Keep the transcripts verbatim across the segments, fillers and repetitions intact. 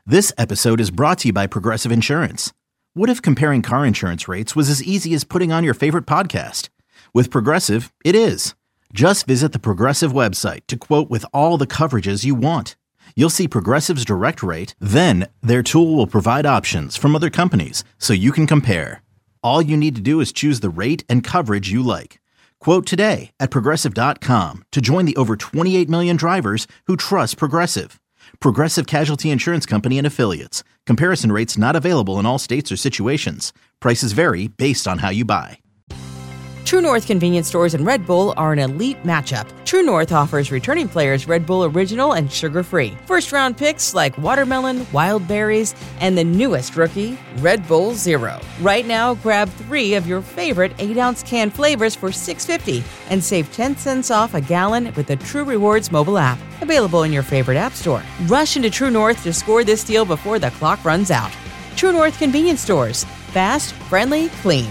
This episode is brought to you by Progressive Insurance. What if comparing car insurance rates was as easy as putting on your favorite podcast? With Progressive, it is. Just visit the Progressive website to quote with all the coverages you want. You'll see Progressive's direct rate, then their tool will provide options from other companies so you can compare. All you need to do is choose the rate and coverage you like. Quote today at progressive dot com to join the over twenty-eight million drivers who trust Progressive. Progressive Casualty Insurance Company and Affiliates. Comparison rates not available in all states or situations. Prices vary based on how you buy. True North convenience stores and Red Bull are an elite matchup. True North offers returning players Red Bull Original and sugar-free. First-round picks like watermelon, wild berries, and the newest rookie, Red Bull Zero. Right now, grab three of your favorite eight-ounce can flavors for six dollars and fifty cents and save ten cents off a gallon with the True Rewards mobile app. Available in your favorite app store. Rush into True North to score this deal before the clock runs out. True North convenience stores. Fast, friendly, clean.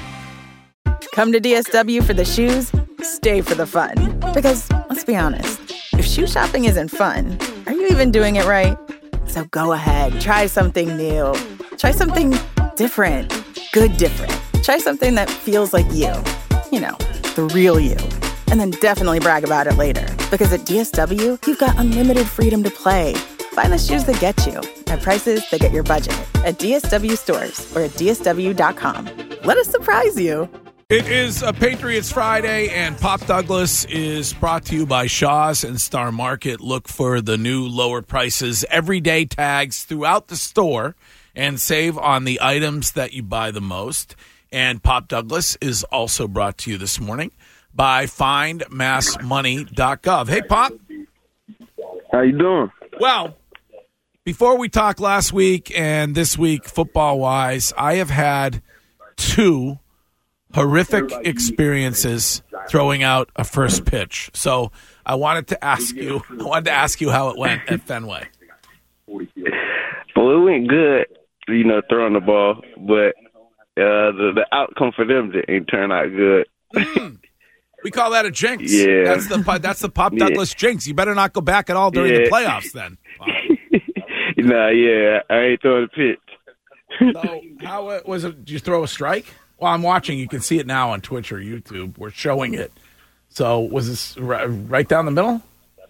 Come to D S W for the shoes, stay for the fun. Because, let's be honest, if shoe shopping isn't fun, are you even doing it right? So go ahead, try something new. Try something different. Good different. Try something that feels like you. You know, the real you. And then definitely brag about it later. Because at D S W, you've got unlimited freedom to play. Find the shoes that get you at prices that get your budget at D S W stores or at D S W dot com. Let us surprise you. It is a Patriots Friday, and Pop Douglas is brought to you by Shaw's and Star Market. Look for the new lower prices, everyday tags throughout the store, and save on the items that you buy the most. And Pop Douglas is also brought to you this morning by find mass money dot gov. Hey, Pop. How you doing? Well, before we talk last week and this week football-wise, I have had two horrific experiences throwing out a first pitch. So I wanted to ask you, I wanted to ask you how it went at Fenway. Well, it went good, you know, throwing the ball, but uh, the the outcome for them didn't turn out good. Mm. We call that a jinx. Yeah, that's the that's the Pop Douglas yeah. jinx. You better not go back at all during yeah. the playoffs, then. Wow. Nah, yeah, I ain't throwing the pitch. So how was it? Did you throw a strike? Well, I'm watching. You can see it now on Twitch or YouTube. We're showing it. So was this right, right down the middle?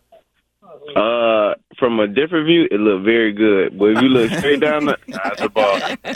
Uh, from a different view, it looked very good. But if you look straight down, the, that's the ball.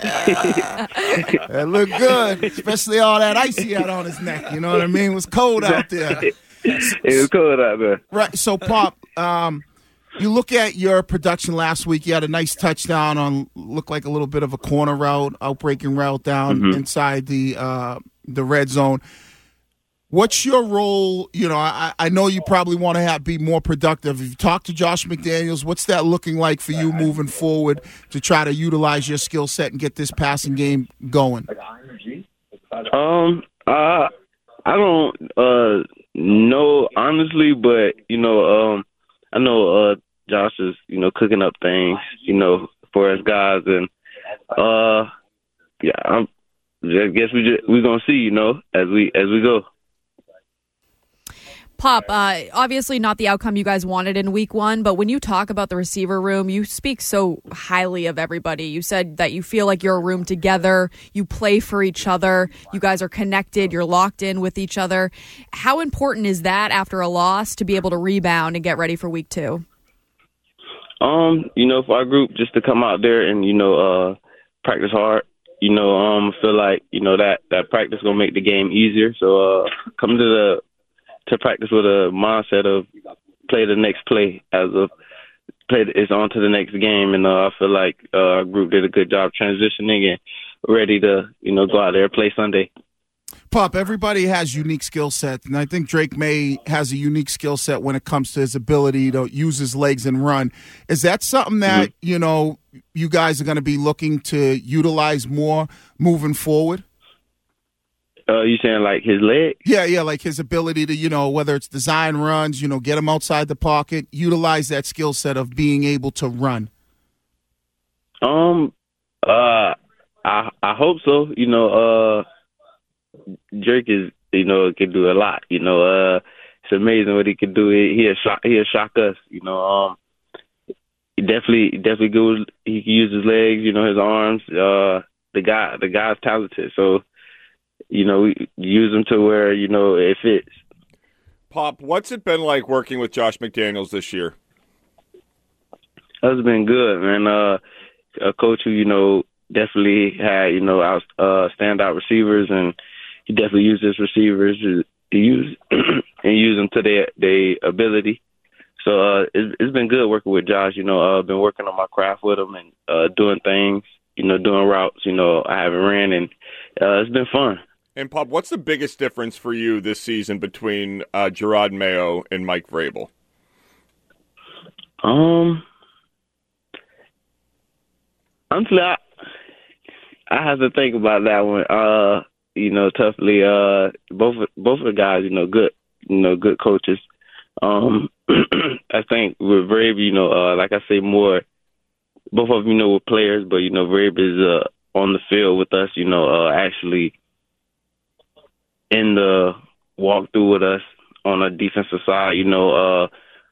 It looked good, especially all that ice he had on his neck. You know what I mean? It was cold out there. It was cold out there. Right. So, Pop, um, you look at your production last week. You had a nice touchdown on, looked like a little bit of a corner route, outbreaking route down mm-hmm. inside the uh, the red zone. What's your role? You know, I, I know you probably want to have, be more productive. If you talk to Josh McDaniels, what's that looking like for you moving forward to try to utilize your skill set and get this passing game going? Um, uh, I don't uh, know, honestly, but, you know, um, I know uh, Josh is, you know, cooking up things, you know, for us guys. And, uh, yeah, I'm, I guess we just, we're going to see, you know, as we as we go. Pop, uh, obviously not the outcome you guys wanted in week one, but when you talk about the receiver room, you speak so highly of everybody. You said that you feel like you're a room together, you play for each other, you guys are connected, you're locked in with each other. How important is that after a loss to be able to rebound and get ready for week two? Um, you know, for our group, just to come out there and, you know, uh, practice hard. You know, um, I feel like, you know, that, that practice going to make the game easier. So uh, come to the to practice with a mindset of play the next play as of play it's on to the next game. And uh, I feel like uh, our group did a good job transitioning and ready to, you know, go out there and play Sunday. Pop, everybody has unique skill sets, and I think Drake May has a unique skill set when it comes to his ability to use his legs and run. Is that something that, mm-hmm. you know, you guys are going to be looking to utilize more moving forward? Uh, you saying like his leg? Yeah, yeah, like his ability to, you know, whether it's design runs, you know, get him outside the pocket, utilize that skill set of being able to run. Um, uh, I I hope so. You know, uh, Drake is, you know, can do a lot. You know, uh, it's amazing what he can do. He he'll shock he'll shock us. You know, um, he definitely definitely good. He can use his legs, you know, his arms. Uh, the guy the guy's talented, so you know we use him to where you know it fits. Pop, what's it been like working with Josh McDaniels this year? It's been good, man. Uh, a coach who, you know, definitely had, you know, out, uh, standout receivers, and he definitely used his receivers to, to use and use them to their, their ability. So uh, it's, it's been good working with Josh. You know, I've uh, been working on my craft with him and uh, doing things, you know, doing routes, you know, I haven't ran, and uh, it's been fun. And, Pop, what's the biggest difference for you this season between uh, Jerod Mayo and Mike Vrabel? Um, honestly, I, I have to think about that one. Uh, you know, toughly. Uh, both both of the guys, you know, good, you know, good coaches. Um, I think with Vrabel, you know, uh, like I say, more. Both of them, you know, were players, but you know, Vrabel is uh, on the field with us. You know, uh, actually. In the walkthrough with us on the defensive side, you know, uh,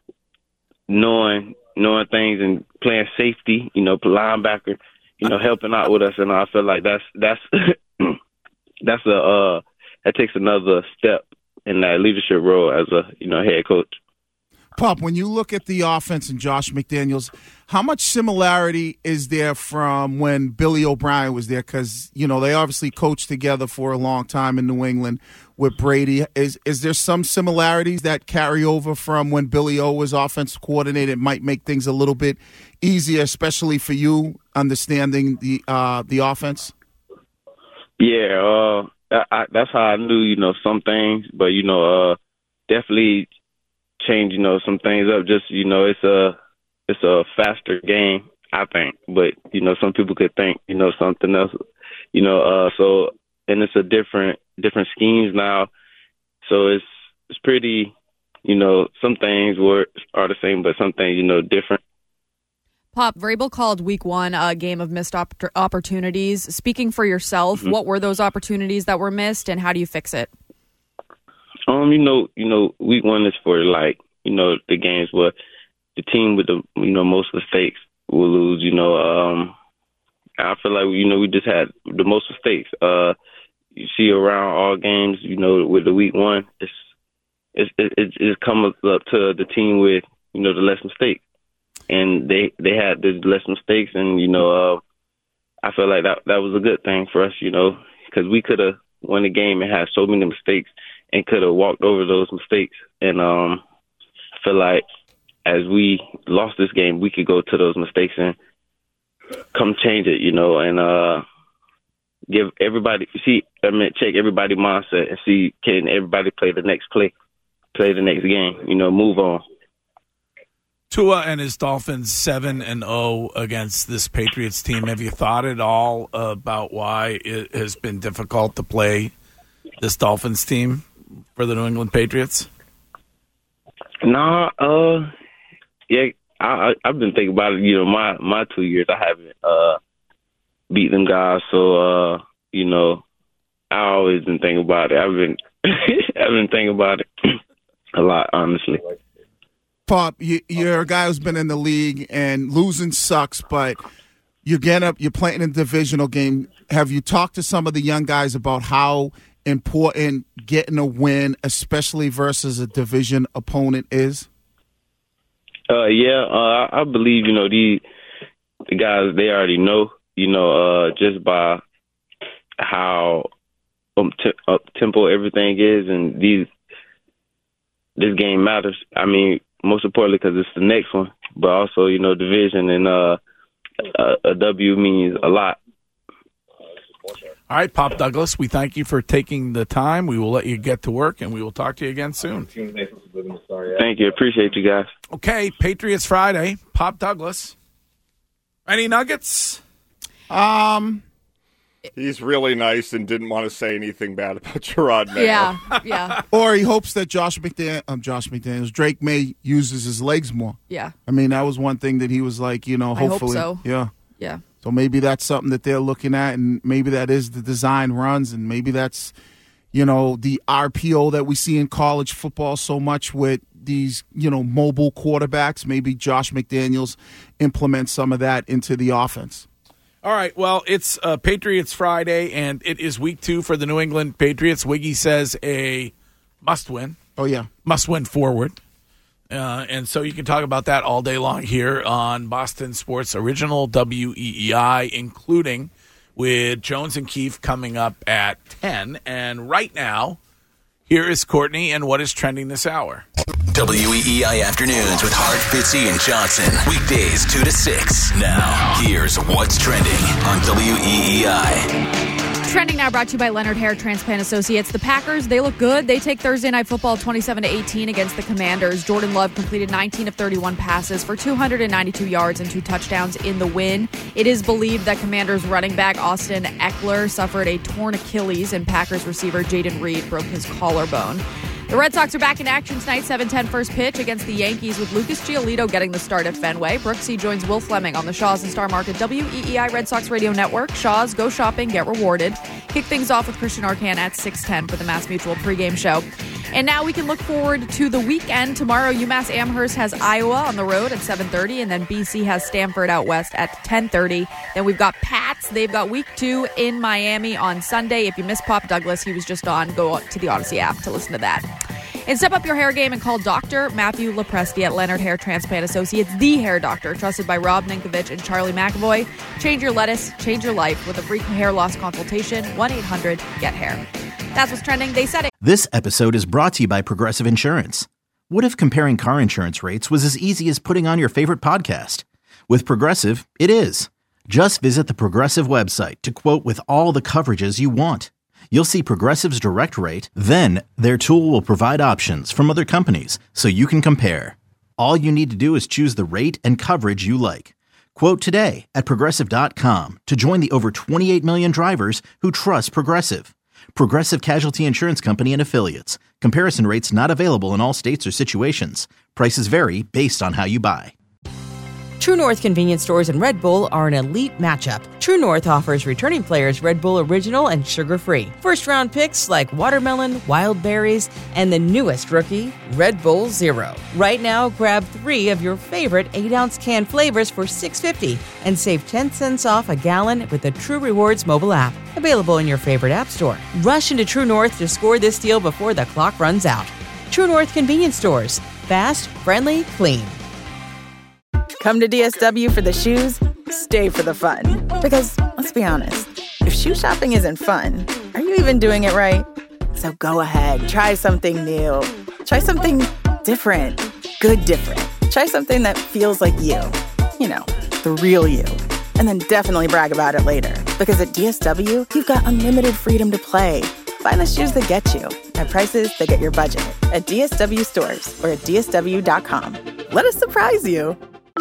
knowing knowing things and playing safety, you know, linebacker, you know, helping out with us, and I feel like that's that's that's a uh, that takes another step in that leadership role as a you know head coach. Pop, when you look at the offense and Josh McDaniels, how much similarity is there from when Billy O'Brien was there? Because, you know, they obviously coached together for a long time in New England with Brady. Is is there some similarities that carry over from when Billy O was offensive coordinator? It might make things a little bit easier, especially for you, understanding the uh, the offense? Yeah, uh, I, I, that's how I knew, you know, some things. But, you know, uh, definitely – change, you know, some things up. Just, you know, it's a it's a faster game, I think. But, you know, some people could think, you know, something else. You know, uh, so and it's a different different schemes now. So it's it's pretty, you know, some things were are the same, but some things, you know, different. Pop, Vrabel called week one a game of missed op- opportunities. Speaking for yourself, mm-hmm. What were those opportunities that were missed, and how do you fix it? Um, you know, you know, week one is for like, you know, the games where the team with the, you know, most mistakes will lose. You know, um, I feel like you know we just had the most mistakes. Uh, you see around all games, you know, with the week one, it's it's it's, it's come up to the team with you know the less mistakes, and they they had the less mistakes, and you know, uh, I feel like that that was a good thing for us, you know, because we could have won the game and had so many mistakes. And could have walked over those mistakes. And um, I feel like as we lost this game, we could go to those mistakes and come change it, you know, and uh, give everybody, see, I mean, check everybody's mindset and see can everybody play the next play, play the next game, you know, move on. Tua and his Dolphins seven and oh against this Patriots team. Have you thought at all about why it has been difficult to play this Dolphins team for the New England Patriots? Nah, uh, yeah, I, I've been thinking about it. You know, my, my two years, I haven't uh, beat them guys, so uh, you know, I always been thinking about it. I've been, I've been thinking about it a lot, honestly. Pop, you, you're a guy who's been in the league, and losing sucks, but you get up, you're playing a divisional game. Have you talked to some of the young guys about how important getting a win, especially versus a division opponent, is? Uh, yeah, uh, I believe, you know, the, the guys, they already know, you know, uh, just by how um, t- up tempo everything is, and these this game matters. I mean, most importantly because it's the next one, but also, you know, division, and uh, a, a W means a lot. All right, Pop Douglas, we thank you for taking the time. We will let you get to work, and we will talk to you again soon. Thank you. Appreciate you guys. Okay, Patriots Friday. Pop Douglas. Any nuggets? Um, He's really nice and didn't want to say anything bad about Jerod Mayo. Yeah, yeah. Or he hopes that Josh McDaniels, um, Josh McDaniels, Drake May uses his legs more. Yeah. I mean, that was one thing that he was like, you know, hopefully. I hope so. Yeah. Yeah. So maybe that's something that they're looking at, and maybe that is the design runs, and maybe that's, you know, the R P O that we see in college football so much with these, you know, mobile quarterbacks. Maybe Josh McDaniels implements some of that into the offense. All right, well, it's uh, Patriots Friday, and it is week two for the New England Patriots. Wiggy says a must-win. Oh, yeah. Must-win forward. Uh, and so you can talk about that all day long here on Boston Sports Original W E E I, including with Jones and Keefe coming up at ten. And right now, here is Courtney and what is trending this hour. W E E I Afternoons with Hart, Fitzy, and Johnson. Weekdays two to six. Now, here's what's trending on W E E I. Trending now brought to you by Leonard Hair Transplant Associates. The Packers, they look good. They take Thursday Night Football twenty-seven to eighteen against the Commanders. Jordan Love completed nineteen of thirty-one passes for two hundred ninety-two yards and two touchdowns in the win. It is believed that Commanders running back Austin Eckler suffered a torn Achilles, and Packers receiver Jaden Reed broke his collarbone. The Red Sox are back in action tonight, seven ten first pitch against the Yankees, with Lucas Giolito getting the start at Fenway. Brooksy joins Will Fleming on the Shaw's and Star Market W E E I Red Sox Radio Network. Shaw's, go shopping, get rewarded. Kick things off with Christian Arcan at six ten for the Mass Mutual pregame show. And now we can look forward to the weekend. Tomorrow, UMass Amherst has Iowa on the road at seven thirty, and then B C has Stanford out west at ten thirty. Then we've got Pats. They've got week two in Miami on Sunday. If you missed Pop Douglas, he was just on. Go to the Odyssey app to listen to that. And step up your hair game and call Doctor Matthew Lepresti at Leonard Hair Transplant Associates, the hair doctor, trusted by Rob Ninkovich and Charlie McAvoy. Change your lettuce, change your life with a free hair loss consultation, one eight hundred get hair. That's what's trending. They said it. This episode is brought to you by Progressive Insurance. What if comparing car insurance rates was as easy as putting on your favorite podcast? With Progressive, it is. Just visit the Progressive website to quote with all the coverages you want. You'll see Progressive's direct rate, then their tool will provide options from other companies so you can compare. All you need to do is choose the rate and coverage you like. Quote today at Progressive dot com to join the over twenty-eight million drivers who trust Progressive. Progressive Casualty Insurance Company and Affiliates. Comparison rates not available in all states or situations. Prices vary based on how you buy. True North convenience stores and Red Bull are an elite matchup. True North offers returning players Red Bull Original and sugar-free. First-round picks like watermelon, wild berries, and the newest rookie, Red Bull Zero. Right now, grab three of your favorite eight-ounce can flavors for six dollars and fifty cents and save ten cents off a gallon with the True Rewards mobile app. Available in your favorite app store. Rush into True North to score this deal before the clock runs out. True North convenience stores. Fast, friendly, clean. Come to D S W for the shoes, stay for the fun. Because, let's be honest, if shoe shopping isn't fun, are you even doing it right? So go ahead, try something new. Try something different. Good different. Try something that feels like you. You know, the real you. And then definitely brag about it later. Because at D S W, you've got unlimited freedom to play. Find the shoes that get you at prices that get your budget at D S W stores or at D S W dot com. Let us surprise you.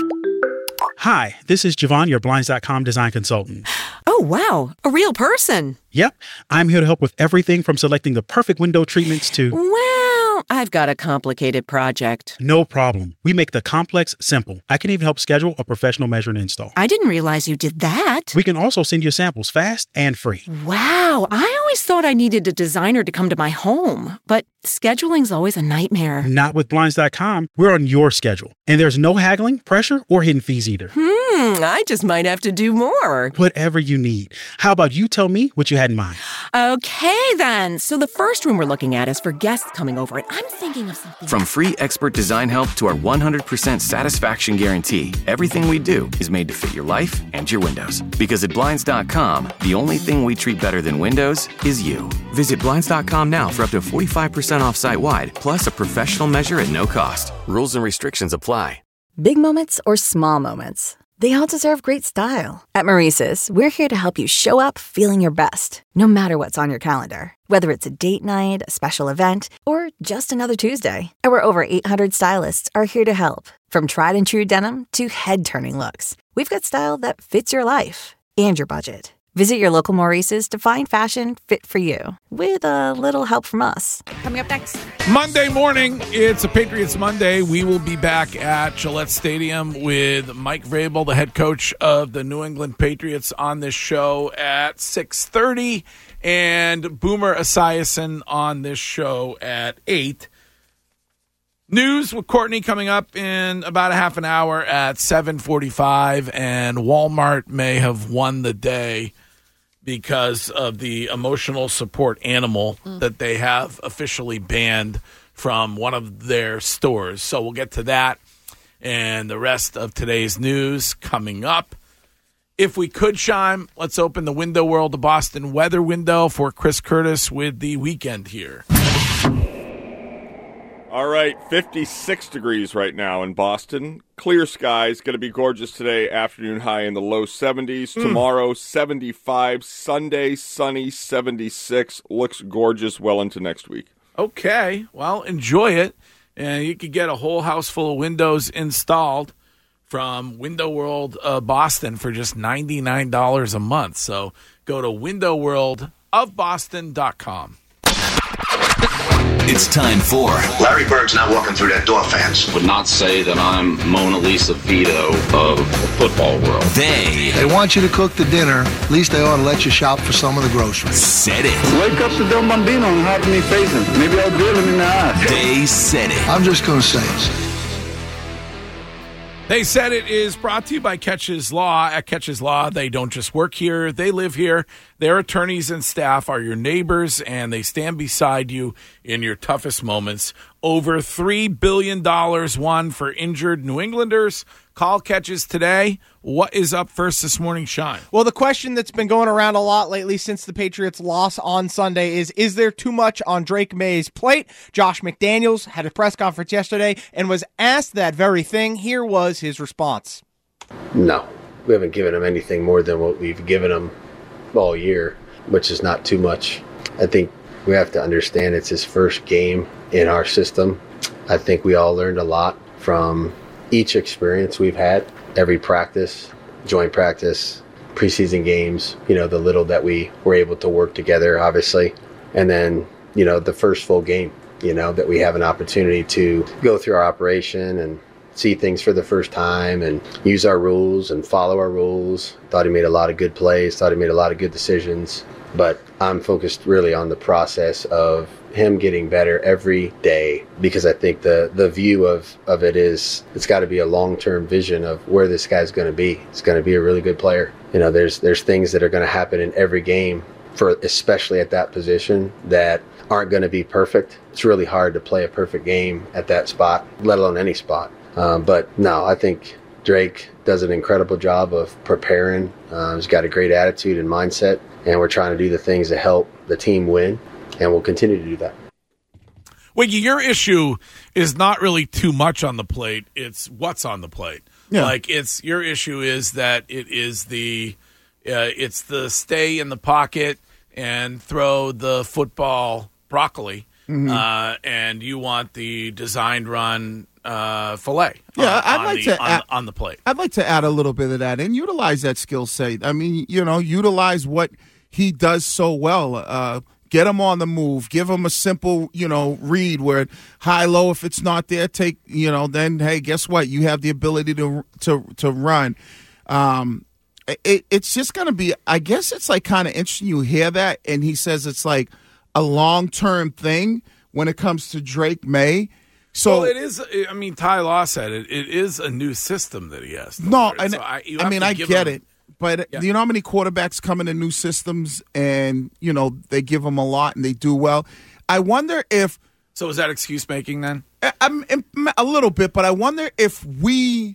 Hi, this is Javon, your Blinds dot com design consultant. Oh, wow. A real person. Yep. I'm here to help with everything from selecting the perfect window treatments to... Well, I've got a complicated project. No problem. We make the complex simple. I can even help schedule a professional measure and install. I didn't realize you did that. We can also send you samples fast and free. Wow. I always thought I needed a designer to come to my home, but scheduling's always a nightmare. Not with Blinds dot com. We're on your schedule. And there's no haggling, pressure, or hidden fees either. Hmm, I just might have to do more. Whatever you need. How about you tell me what you had in mind? Okay, then. So the first room we're looking at is for guests coming over, and I'm thinking of something... From free expert design help to our one hundred percent satisfaction guarantee, everything we do is made to fit your life and your windows. Because at Blinds dot com, the only thing we treat better than windows is you. Visit Blinds dot com now for up to forty-five percent off site-wide, plus a professional measure at no cost. Rules and restrictions apply. Big moments or small moments, they all deserve great style. At Maurice's, we're here to help you show up feeling your best, no matter what's on your calendar. Whether it's a date night, a special event, or just another Tuesday. Our over eight hundred stylists are here to help. From tried and true denim to head-turning looks, we've got style that fits your life and your budget. Visit your local Maurice's to find fashion fit for you, with a little help from us. Coming up next. Monday morning, it's a Patriots Monday. We will be back at Gillette Stadium with Mike Vrabel, the head coach of the New England Patriots, on this show at six thirty, and Boomer Esiason on this show at eight. News with Courtney coming up in about a half an hour at seven forty-five, and Walmart may have won the day because of the emotional support animal mm. that they have officially banned from one of their stores. So we'll get to that and the rest of today's news coming up. If we could, Shime, let's open the Window World of Boston weather window for Chris Curtis with the weekend here. All right, fifty-six degrees right now in Boston. Clear skies, going to be gorgeous today. Afternoon high in the low seventies. Mm. Tomorrow, seventy-five. Sunday, sunny, seventy-six. Looks gorgeous well into next week. Okay, well, enjoy it. And you could get a whole house full of windows installed from Window World uh, Boston for just ninety-nine dollars a month. So go to window world of boston dot com. It's time for Larry Bird's not walking through that door, fans. Would not say that I'm Mona Lisa Vito of the football world. They They want you to cook the dinner. At least they ought to let you shop for some of the groceries. said it. Wake up to Don Bambino and have me face him. Maybe I'll drill him in the eye. They said it. I'm just going to say it. They Said It is brought to you by Catches Law. At Catches Law, they don't just work here, they live here. Their attorneys and staff are your neighbors, and they stand beside you in your toughest moments. Over three billion dollars won for injured New Englanders. Call Catches today. What is up first this morning, Shine? Well, the question that's been going around a lot lately since the Patriots' loss on Sunday is, is there too much on Drake May's plate? Josh McDaniels had a press conference yesterday and was asked that very thing. Here was his response. No, we haven't given him anything more than what we've given him all year, which is not too much. I think we have to understand it's his first game in our system. I think we all learned a lot from each experience we've had, every practice, joint practice, preseason games, you know, the little that we were able to work together, obviously. And then, you know, the first full game, you know, that we have an opportunity to go through our operation and see things for the first time and use our rules and follow our rules. Thought he made a lot of good plays, thought he made a lot of good decisions. But I'm focused really on the process of him getting better every day, because I think the, the view of, of it is it's got to be a long-term vision of where this guy's going to be. He's going to be a really good player. You know, there's there's things that are going to happen in every game, for especially at that position, that aren't going to be perfect. It's really hard to play a perfect game at that spot, let alone any spot. Um, but no, I think Drake does an incredible job of preparing. Uh, he's got a great attitude and mindset, and we're trying to do the things that help the team win, and we'll continue to do that. Wiggy, your issue is not really too much on the plate. It's what's on the plate. Yeah. Like, it's your issue is that it is the uh, it's the stay in the pocket and throw the football broccoli, Mhm. uh, and you want the designed run uh, filet. Yeah, on, I'd on like the, to on, add, on the plate. I'd like to add a little bit of that and utilize that skill set. I mean, you know, utilize what he does so well. Uh, get him on the move. Give him a simple, you know, read where high low. If it's not there, take, you know, then hey, guess what? You have the ability to to to run. Um, it, it's just going to be. I guess it's like kind of interesting. You hear that, and he says it's like a long term thing when it comes to Drake May. So well, it is. I mean, Ty Law said it. It is a new system that he has. to no, learn. and So I, you I have mean, to I give get him- it, but Yeah. you know how many quarterbacks come into new systems, and you know they give them a lot and they do well. I wonder if. So is that excuse making then? I- I'm, I'm a little bit, but I wonder if we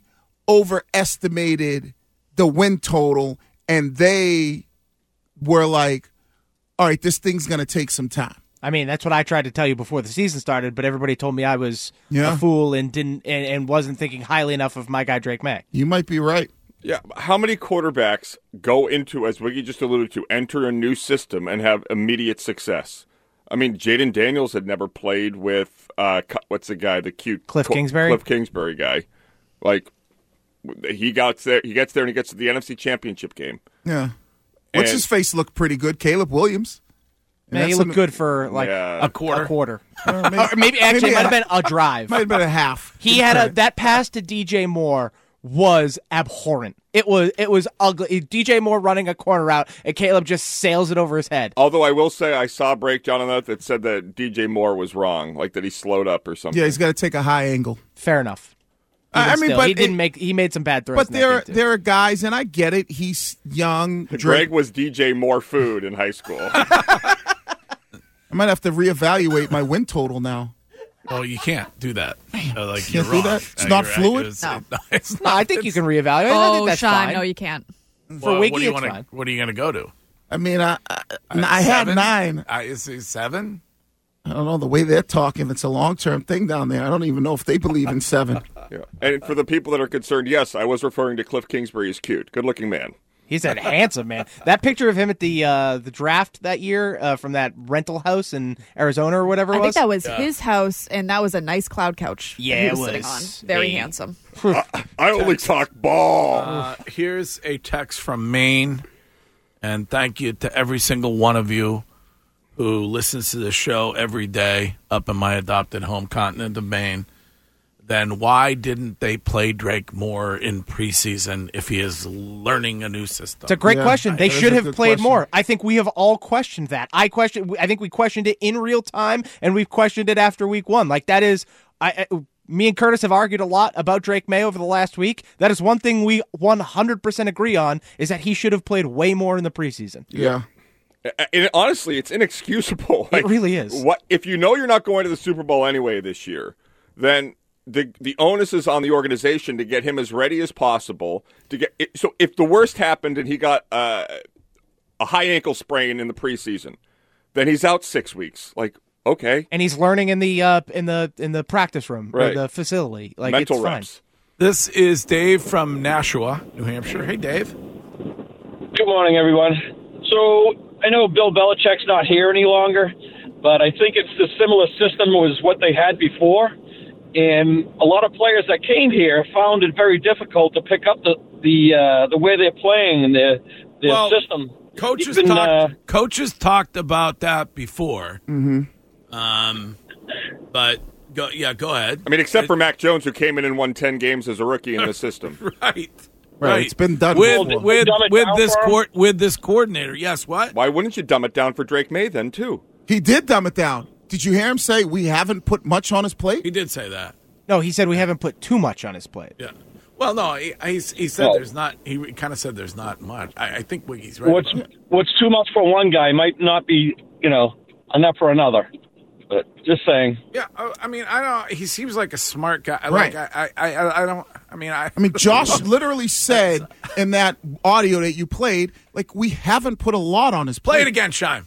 overestimated the win total, and they were like, "All right, this thing's going to take some time." I mean, that's what I tried to tell you before the season started, but everybody told me I was Yeah. a fool and didn't and, and wasn't thinking highly enough of my guy Drake May. You might be right. Yeah, how many quarterbacks go into, as Wiggy just alluded to, enter a new system and have immediate success? I mean, Jaden Daniels had never played with, uh, Cu- what's the guy, the cute... Cliff Cl- Kingsbury? Cliff Kingsbury guy. Like, he got there, he gets there and he gets to the N F C Championship game. Yeah. What's And- his face looked pretty good? Caleb Williams. And Man, he that's looked an- good for like Yeah. a quarter. A quarter. Uh, maybe- or maybe actually maybe it might have a- been a drive. Might have been a half. He had a that pass to D J Moore was abhorrent. It was it was ugly. D J Moore running a corner route, and Caleb just sails it over his head. Although I will say I saw a breakdown on that that said that D J Moore was wrong, like that he slowed up or something. Yeah, he's got to take a high angle. Fair enough. I mean, still, but he didn't it, make. He made some bad throws. But there, there are guys, and I get it. He's young. Greg Drake. was D J Moore food in high school. I might have to reevaluate my win total now. Oh, you can't do that. Uh, like Can't you're do wrong. that? It's Uh, not you're fluid? It's, No. no, it's No, not. I think you It's- can reevaluate. I think Oh, that's Shime, fine. no, you can't. For Well, Wiggy, what do you it's wanna, fine. What are you going to go to? I mean, I I, Uh, I had seven? nine. Uh, is it seven? I don't know the way they're talking. It's a long term thing down there. I don't even know if they believe in seven. Yeah. And for the people that are concerned, yes, I was referring to Cliff Kingsbury as cute. Good looking man. He's a handsome man. That picture of him at the uh, the draft that year uh, from that rental house in Arizona or whatever it I was. think that was Yeah. his house, and that was a nice cloud couch. that Yeah, he it was, sitting was. on. Very Hey. handsome. I, I only talk ball. Uh, here's a text from Maine, and thank you to every single one of you who listens to the show every day up in my adopted home continent of Maine. Then why didn't they play Drake more in preseason if he is learning a new system? It's a great Yeah, question. They that is should a have good played question. more. I think we have all questioned that. I question. I think we questioned it in real time, and we've questioned it after week one. Like that is, I, I me and Curtis have argued a lot about Drake May over the last week. That is one thing we one hundred percent agree on is that he should have played way more in the preseason. Yeah. And honestly, it's inexcusable. Like, It really is. What if you know you're not going to the Super Bowl anyway this year? Then the the onus is on the organization to get him as ready as possible. To get it, so if the worst happened and he got uh, a high ankle sprain in the preseason, then he's out six weeks. Like okay, And he's learning in the uh, in the in the practice room Right. or the facility. Like mental it's fine. reps. This is Dave from Nashua, New Hampshire. Hey, Dave. Good morning, everyone. So I know Bill Belichick's not here any longer, but I think it's the similar system was what they had before. And a lot of players that came here found it very difficult to pick up the the uh, the way they're playing and their their Well, system. Coaches Even, talked. uh, coaches talked about that before. Mm-hmm. Um, but go, yeah, go ahead. I mean, except for Mac Jones, who came in and won ten games as a rookie in the system. Right. Right. It's been done with before. with Dumb it with down this for 'em? court with this coordinator. Yes. What? Why wouldn't you dumb it down for Drake May then too? He did dumb it down. Did you hear him say we haven't put much on his plate? He did say that. No, he said we haven't put too much on his plate. Yeah. Well, no, he he, he said Oh. there's not. He kind of said there's not much. I, I think Wiggy's right. What's what's too much for one guy might not be, you know, enough for another. But just saying. Yeah, I I mean, I don't. He seems like a smart guy. Right. Like I, I, I, I don't. I mean, I. I mean, Josh literally said in that audio that you played, like, we haven't put a lot on his plate. Play it again, Shime.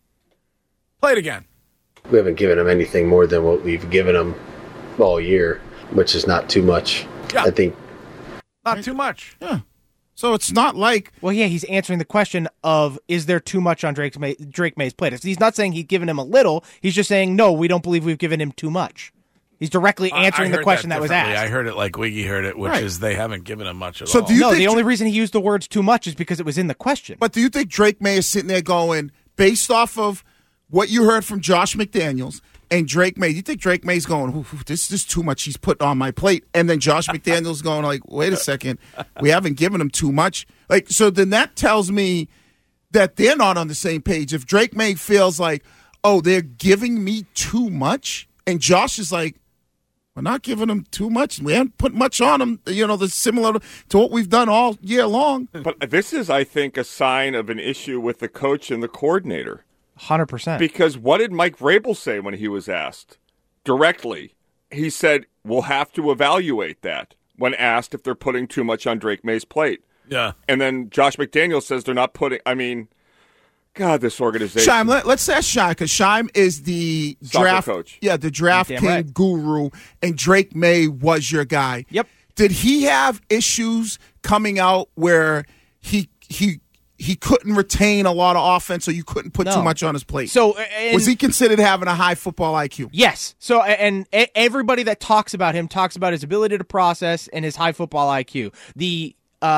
Play it again. We haven't given him anything more than what we've given him all year, which is not too much. Yeah. I think Not too much. Yeah. So it's not like Well, yeah, he's answering the question of is there too much on Drake May, Drake May's plate? He's not saying he's given him a little. He's just saying no, we don't believe we've given him too much. He's directly I- answering I the heard question that, was differently. asked. I heard it like Wiggy heard it, which Right. is they haven't given him much at So all. do you no, think the only Dra- reason he used the words too much is because it was in the question. But do you think Drake May is sitting there going, based off of what you heard from Josh McDaniels and Drake May, do you think Drake May's going, "Ooh, this is too much he's putting on my plate? And then Josh McDaniels going like, wait a second, we haven't given him too much. Like, so then that tells me that they're not on the same page. If Drake May feels like, oh, they're giving me too much, and Josh is like, we're not giving him too much. We haven't put much on him, you know, that's similar to what we've done all year long. But this is, I think, a sign of an issue with the coach and the coordinator. one hundred percent. Because what did Mike Vrabel say when he was asked directly? He said, we'll have to evaluate that when asked if they're putting too much on Drake May's plate. Yeah. And then Josh McDaniels says they're not putting, I mean, God, this organization. Shime, let, let's ask Shime, because Shime is the Soccer draft coach. Yeah, the draft Damn king right. guru, and Drake May was your guy. Yep. Did he have issues coming out where he he he couldn't retain a lot of offense, or you couldn't put No. too much on his plate? So, and- was he considered having a high football I Q? Yes. So, and e- everybody that talks about him talks about his ability to process and his high football I Q. The uh,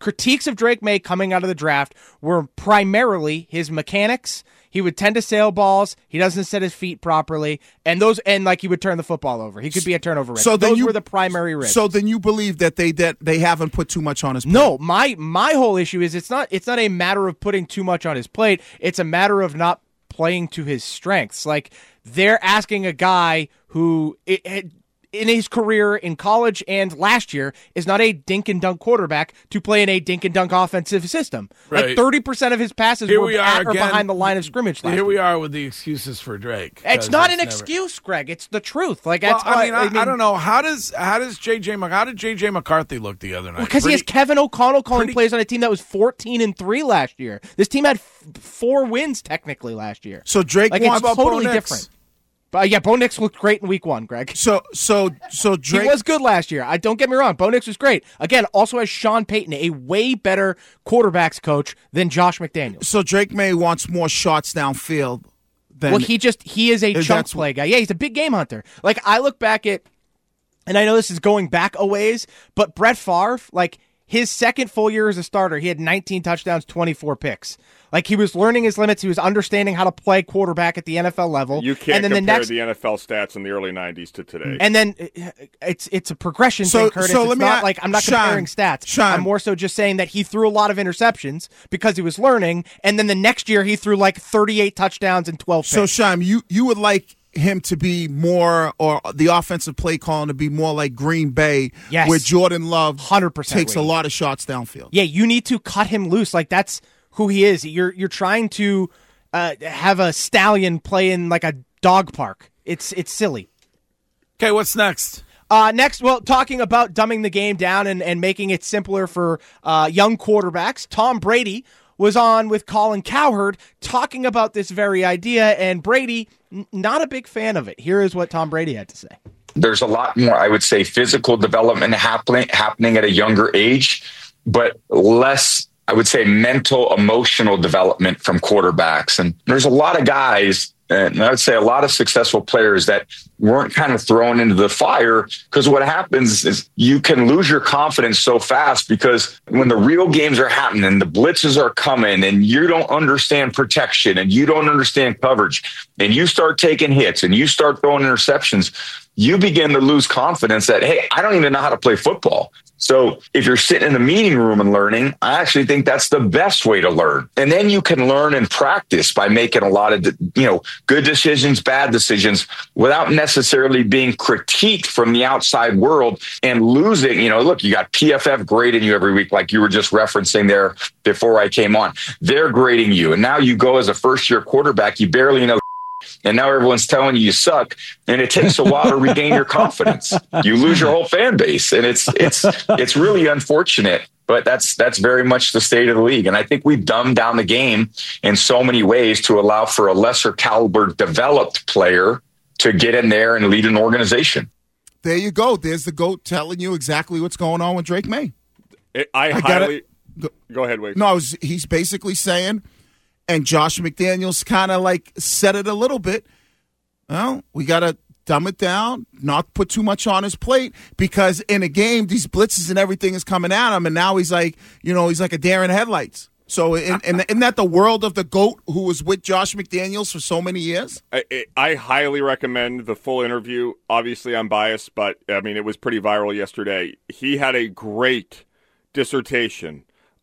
critiques of Drake May coming out of the draft were primarily his mechanics. He would tend to sail balls. He doesn't set his feet properly, and those and like he would turn the football over. He could be a turnover risk. So those you, were the primary risks. So then you believe that they that they haven't put too much on his plate? No, my my whole issue is it's not it's not a matter of putting too much on his plate. It's a matter of not playing to his strengths. Like they're asking a guy who it, it, in his career in college and last year is not a dink and dunk quarterback to play in a dink and dunk offensive system. Right. Like thirty percent of his passes Here were we at are or again. behind the line of scrimmage last Here year. we are with the excuses for Drake. It's not an never... excuse, Greg. It's the truth. Like Well, that's I, why, mean, I, I mean, I don't know how does how does J J how did J J McCarthy look the other night? Because Pretty... he has Kevin O'Connell calling pretty... plays on a team that was fourteen and three last year. This team had f- four wins technically last year. So Drake like wants it's totally Bo Nix. different. But yeah, Bo Nix looked great in week one, Greg. So so so Drake he was good last year. I don't get me wrong. Bo Nix was great. Again, also has Sean Payton, a way better quarterbacks coach than Josh McDaniels. So Drake May wants more shots downfield than Well, he just he is a Is chunk that's- play guy. Yeah, he's a big game hunter. Like I look back at, and I know this is going back a ways, but Brett Favre, like his second full year as a starter, he had nineteen touchdowns, twenty-four picks. Like he was learning his limits. He was understanding how to play quarterback at the N F L level. You can't and then compare the, next, the N F L stats in the early nineties to today. And then it's it's a progression So- thing, Curtis. so it's let me not a- like I'm not Sean, comparing stats. Sean. I'm more so just saying that he threw a lot of interceptions because he was learning, and then the next year he threw like thirty-eight touchdowns and twelve picks. So Shime, you you would like him to be more, or the offensive play calling to be more like Green Bay, Yes. where Jordan Love one hundred percent takes a Wade. lot of shots downfield. Yeah, you need to cut him loose. Like that's who he is. You're you're trying to uh, have a stallion play in like a dog park. It's it's silly. Okay, what's next? Uh, next, well, talking about dumbing the game down and, and making it simpler for uh, young quarterbacks, Tom Brady was on with Colin Cowherd talking about this very idea, and Brady, n- not a big fan of it. Here is what Tom Brady had to say. There's a lot more, I would say, physical development happening happening at a younger age, but less, I would say, mental, emotional development from quarterbacks. And there's a lot of guys, and I would say a lot of successful players that weren't kind of thrown into the fire, because what happens is you can lose your confidence so fast, because when the real games are happening, the blitzes are coming, and you don't understand protection and you don't understand coverage, and you start taking hits and you start throwing interceptions, you begin to lose confidence that, hey, I don't even know how to play football. So if you're sitting in the meeting room and learning, I actually think that's the best way to learn. And then you can learn and practice by making a lot of, you know, good decisions, bad decisions, without necessarily being critiqued from the outside world and losing. You know, look, you got P F F grading you every week, like you were just referencing there before I came on. They're grading you. And now you go as a first year quarterback, you barely know. And now everyone's telling you you suck, and it takes a while to regain your confidence. You lose your whole fan base, and it's it's it's really unfortunate. But that's that's very much the state of the league, and I think we've dumbed down the game in so many ways to allow for a lesser caliber developed player to get in there and lead an organization. There you go. There's the GOAT telling you exactly what's going on with Drake May. It, I, I highly go, go ahead, Wade. No, I was, he's basically saying. And Josh McDaniels kind of like said it a little bit. Well, we got to dumb it down, not put too much on his plate, because in a game, these blitzes and everything is coming at him. And now he's like, you know, he's like a deer in headlights. So in, in, isn't that the world of the GOAT who was with Josh McDaniels for so many years? I, I highly recommend the full interview. Obviously, I'm biased, but I mean, it was pretty viral yesterday. He had a great dissertation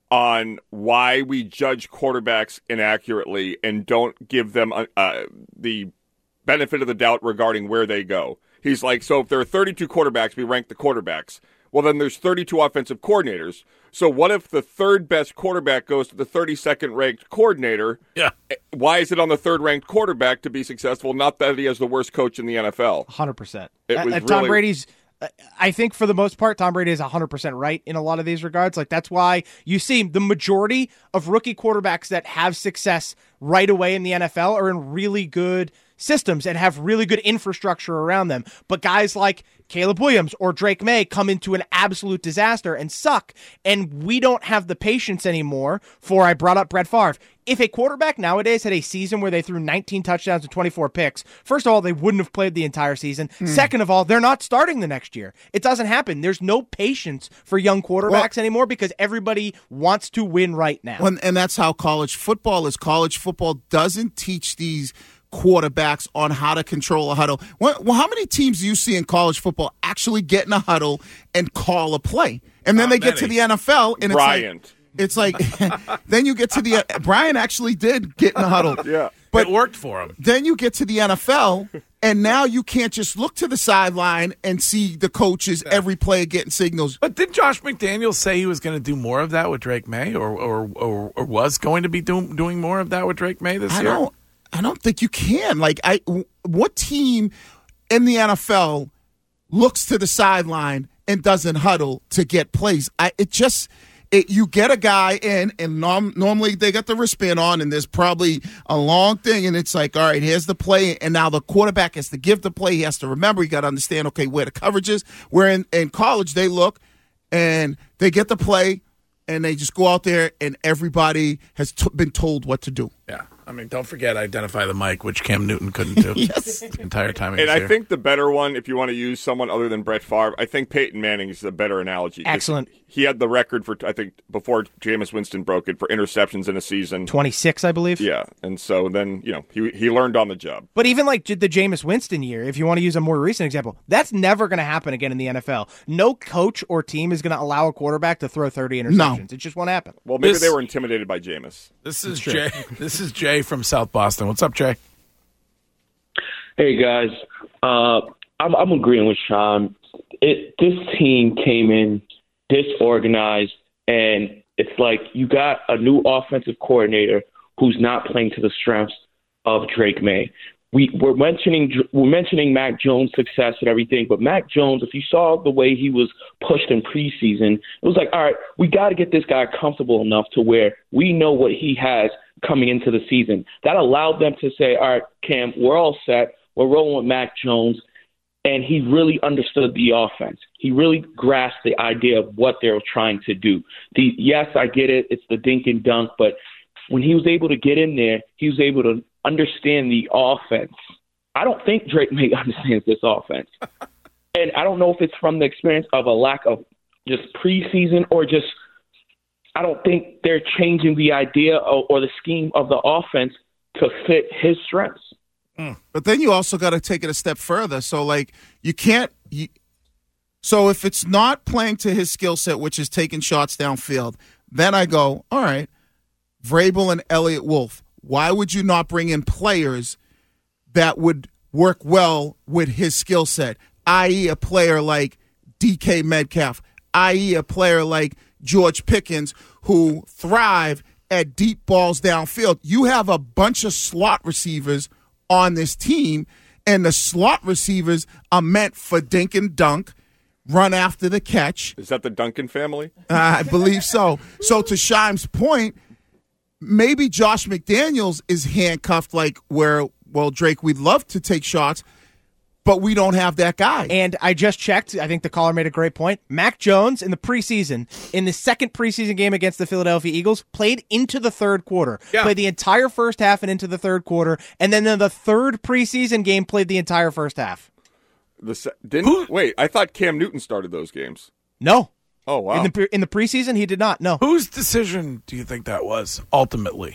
on why we judge quarterbacks inaccurately and don't give them uh, the benefit of the doubt regarding where they go. He's like, so if there are thirty-two quarterbacks, we rank the quarterbacks. Well, then there's thirty-two offensive coordinators. So what if the third best quarterback goes to the thirty-second ranked coordinator? Yeah. Why is it on the third ranked quarterback to be successful? Not that he has the worst coach in the N F L. one hundred percent. It Uh, was uh, Tom really- Brady's, uh, I think for the most part, Tom Brady is one hundred percent right in a lot of these regards. Like that's why you see the majority of rookie quarterbacks that have success right away in the N F L are in really good systems and have really good infrastructure around them. But guys like Caleb Williams or Drake May come into an absolute disaster and suck, and we don't have the patience anymore for, I brought up Brett Favre. If a quarterback nowadays had a season where they threw nineteen touchdowns and twenty-four picks, first of all, they wouldn't have played the entire season. Mm. Second of all, they're not starting the next year. It doesn't happen. There's no patience for young quarterbacks well, anymore because everybody wants to win right now. Well, and that's how college football is. College football doesn't teach these quarterbacks on how to control a huddle. Well, how many teams do you see in college football actually get in a huddle and call a play? And then Not they many. get to the N F L and Bryant. it's like... It's like, then you get to the, Brian actually did get in the huddle. Yeah. But it worked for him. Then you get to the N F L, and now you can't just look to the sideline and see the coaches every play getting signals. But did Josh McDaniels say he was going to do more of that with Drake May, or or, or, or was going to be do, doing more of that with Drake May this I year? Don't, I don't think you can. Like, I, what team in the N F L looks to the sideline and doesn't huddle to get plays? I, it just... It, you get a guy in, and norm, normally they got the wristband on, and there's probably a long thing, and it's like, all right, here's the play, and now the quarterback has to give the play. He has to remember. You got to understand, okay, where the coverage is. Where in, in college, they look, and they get the play, and they just go out there, and everybody has t- been told what to do. Yeah. I mean, don't forget, identify the mic, which Cam Newton couldn't do yes. the entire time. And I here. think the better one, if you want to use someone other than Brett Favre, I think Peyton Manning is the better analogy. Excellent. He had the record for, I think, before Jameis Winston broke it, for interceptions in a season. twenty-six, I believe. Yeah, and so then, you know, he he learned on the job. But even like the Jameis Winston year, if you want to use a more recent example, that's never going to happen again in the N F L. No coach or team is going to allow a quarterback to throw thirty interceptions. No. It just won't happen. Well, maybe This- they were intimidated by Jameis. This is Jay. This is Jay from South Boston. What's up, Jay? Hey guys, uh, I'm, I'm agreeing with Sean. It this team came in disorganized, and it's like you got a new offensive coordinator who's not playing to the strengths of Drake May. We we're mentioning we're mentioning Mac Jones' success and everything, but Mac Jones, if you saw the way he was pushed in preseason, it was like, all right, we got to get this guy comfortable enough to where we know what he has coming into the season. That allowed them to say, all right, Cam, we're all set. We're rolling with Mac Jones. And he really understood the offense. He really grasped the idea of what they were trying to do. The yes, I get it. It's the dink and dunk. But when he was able to get in there, he was able to understand the offense. I don't think Drake May understands this offense. And I don't know if it's from the experience of a lack of just preseason or just I don't think they're changing the idea or, or the scheme of the offense to fit his strengths. Mm. But then you also got to take it a step further. So, like, you can't you, – so if it's not playing to his skill set, which is taking shots downfield, then I go, all right, Vrabel and Elliott Wolf, why would you not bring in players that would work well with his skill set, that is a player like D K Metcalf, that is a player like George Pickens, who thrive at deep balls downfield? You have a bunch of slot receivers on this team, and the slot receivers are meant for dink and dunk, run after the catch. Is that the Duncan family? Uh, I believe so. So to Shime's point, maybe Josh McDaniels is handcuffed like where, well, Drake, we'd love to take shots, but we don't have that guy. And I just checked. I think the caller made a great point. Mac Jones in the preseason, in the second preseason game against the Philadelphia Eagles, played into the third quarter. Yeah. Played the entire first half and into the third quarter. And then in the third preseason game, played the entire first half. The se- didn't wait. I thought Cam Newton started those games. No. Oh wow. In the in the preseason, he did not. No. Whose decision do you think that was ultimately?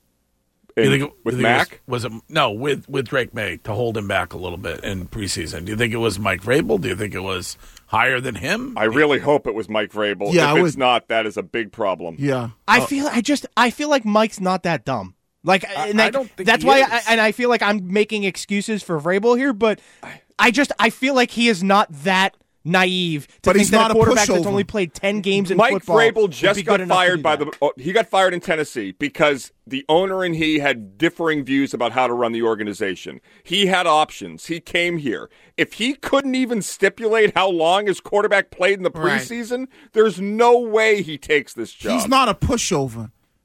In, you think it, with you think Mac? It was, was it no with with Drake May to hold him back a little bit in preseason? Do you think it was Mike Vrabel? Do you think it was higher than him? I really hope it was Mike Vrabel. Yeah, if I it's would, not, that is a big problem. Yeah. I uh, feel I just I feel like Mike's not that dumb. Like, I, and like I don't think that's he why, is. I, and I feel like I'm making excuses for Vrabel here, but I just I feel like he is not that naive to but think he's that not a quarterback a that's only played ten games in Mike football. Vrabel just got fired by that. the. Oh, he got fired in Tennessee because the owner and he had differing views about how to run the organization. He had options. He came here. If he couldn't even stipulate how long his quarterback played in the preseason, right. there's no way he takes this job. He's not a pushover.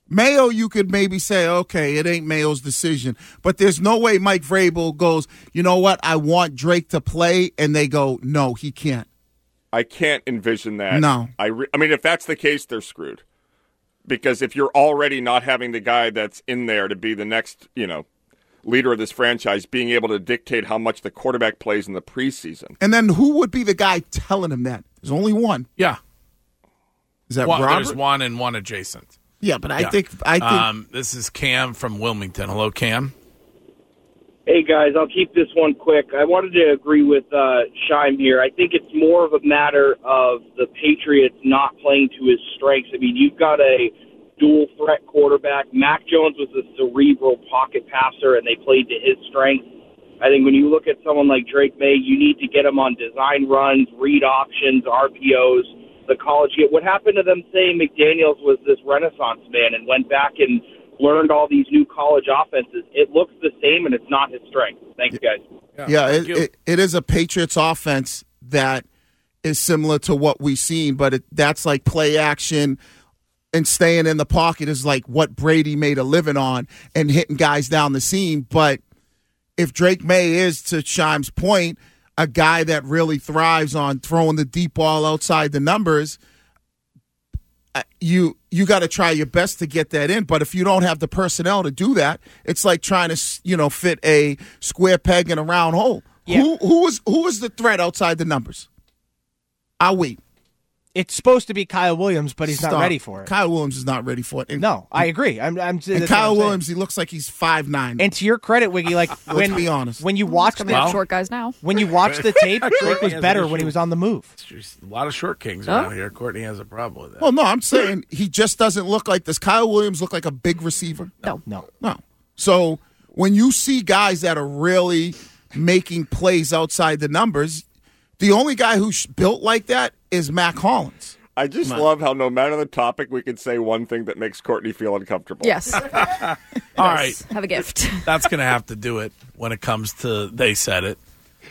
Mayo, you could maybe say, okay, it ain't Mayo's decision. But there's no way Mike Vrabel goes, you know what, I want Drake to play, and they go, no, he can't. I can't envision that. No. I, re- I mean, if that's the case, they're screwed. Because if you're already not having the guy that's in there to be the next, you know, leader of this franchise, being able to dictate how much the quarterback plays in the preseason. And then who would be the guy telling him that? There's only one. Yeah. Is that one, Robert? There's one and one adjacent. Yeah, but I Yeah. think I think Um, this is Cam from Wilmington. Hello, Cam. Hey, guys, I'll keep this one quick. I wanted to agree with uh, Scheim here. I think it's more of a matter of the Patriots not playing to his strengths. I mean, you've got a dual-threat quarterback. Mac Jones was a cerebral pocket passer, and they played to his strengths. I think when you look at someone like Drake May, you need to get him on design runs, read options, R P Os, the college. What happened to them saying McDaniels was this renaissance man and went back and learned all these new college offenses? It looks the same, and it's not his strength. Thanks, guys. yeah, yeah it, it, it is a Patriots offense that is similar to what we've seen, but it, that's like play action and staying in the pocket is like what Brady made a living on and hitting guys down the seam. But if Drake May is, to Scheim's point, a guy that really thrives on throwing the deep ball outside the numbers, you you got to try your best to get that in. But if you don't have the personnel to do that, it's like trying to, you know, fit a square peg in a round hole. Yeah. Who who is who is the threat outside the numbers? I'll wait. It's supposed to be Kyle Williams, but he's Stop. not ready for it. Kyle Williams is not ready for it. And, no, I agree. I'm, I'm, and that's Kyle what I'm Williams, he looks like he's five nine. And to your credit, Wiggy, like when be honest. when you watch the Well, short guys now. when you watch the tape, Drake was better when he was on the move. There's a lot of short kings Oh. around here. Courtney has a problem with that. Well, no, I'm saying he just doesn't look like this. Kyle Williams look like a big receiver? No. No. No. So when you see guys that are really making plays outside the numbers, the only guy who's built like that is Mac Hollins. I just love how no matter the topic, we can say one thing that makes Courtney feel uncomfortable. Yes. All right. Have a gift. That's going to have to do it when it comes to They Said It.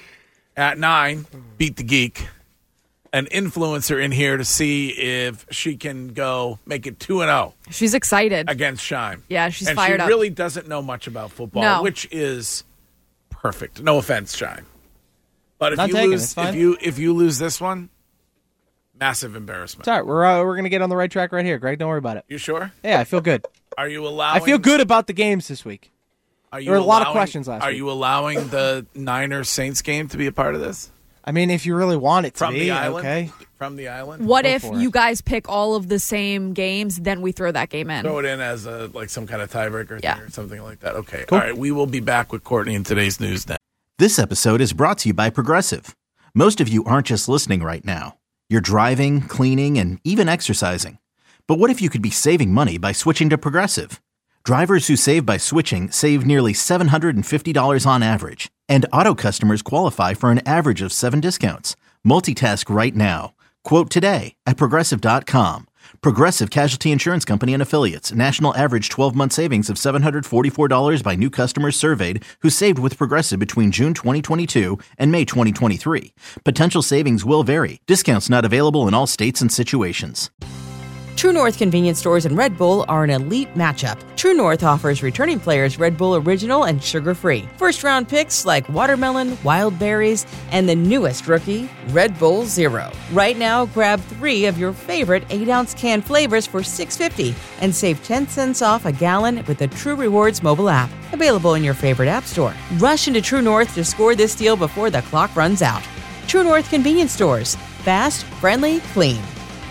At nine, Beat the Geek. An influencer in here to see if she can go make it two and oh She's excited. against Scheim. Yeah, she's and fired she up. really doesn't know much about football, No. which is perfect. No offense, Scheim. But if Not you taken, lose it's fine. if you if you lose this one, massive embarrassment. It's all right. We're uh, we're gonna get on the right track right here, Greg. Don't worry about it. You sure? Yeah, I feel good. Are you allowing I feel good about the games this week. Are you There were a lot of allowing- questions last Are week. you allowing the Niners Saints game to be a part of this? I mean, if you really want it to From be, the island? okay. From the island? What Go if for you it. guys pick all of the same games, then we throw that game in? Throw it in as a like some kind of tiebreaker Yeah. thing or something like that. Okay. Cool. All right. We will be back with Courtney in today's news now. This episode is brought to you by Progressive. Most of you aren't just listening right now. You're driving, cleaning, and even exercising. But what if you could be saving money by switching to Progressive? Drivers who save by switching save nearly seven hundred fifty dollars on average. And auto customers qualify for an average of seven discounts. Multitask right now. Quote today at Progressive dot com. Progressive Casualty Insurance Company and Affiliates. National average twelve-month savings of seven hundred forty-four dollars by new customers surveyed who saved with Progressive between June twenty twenty-two and May twenty twenty-three. Potential savings will vary. Discounts not available in all states and situations. True North convenience stores and Red Bull are an elite matchup. True North offers returning players Red Bull Original and sugar-free. First-round picks like watermelon, wild berries, and the newest rookie, Red Bull Zero. Right now, grab three of your favorite eight-ounce can flavors for six dollars and fifty cents and save ten cents off a gallon with the True Rewards mobile app. Available in your favorite app store. Rush into True North to score this deal before the clock runs out. True North convenience stores. Fast, friendly, clean.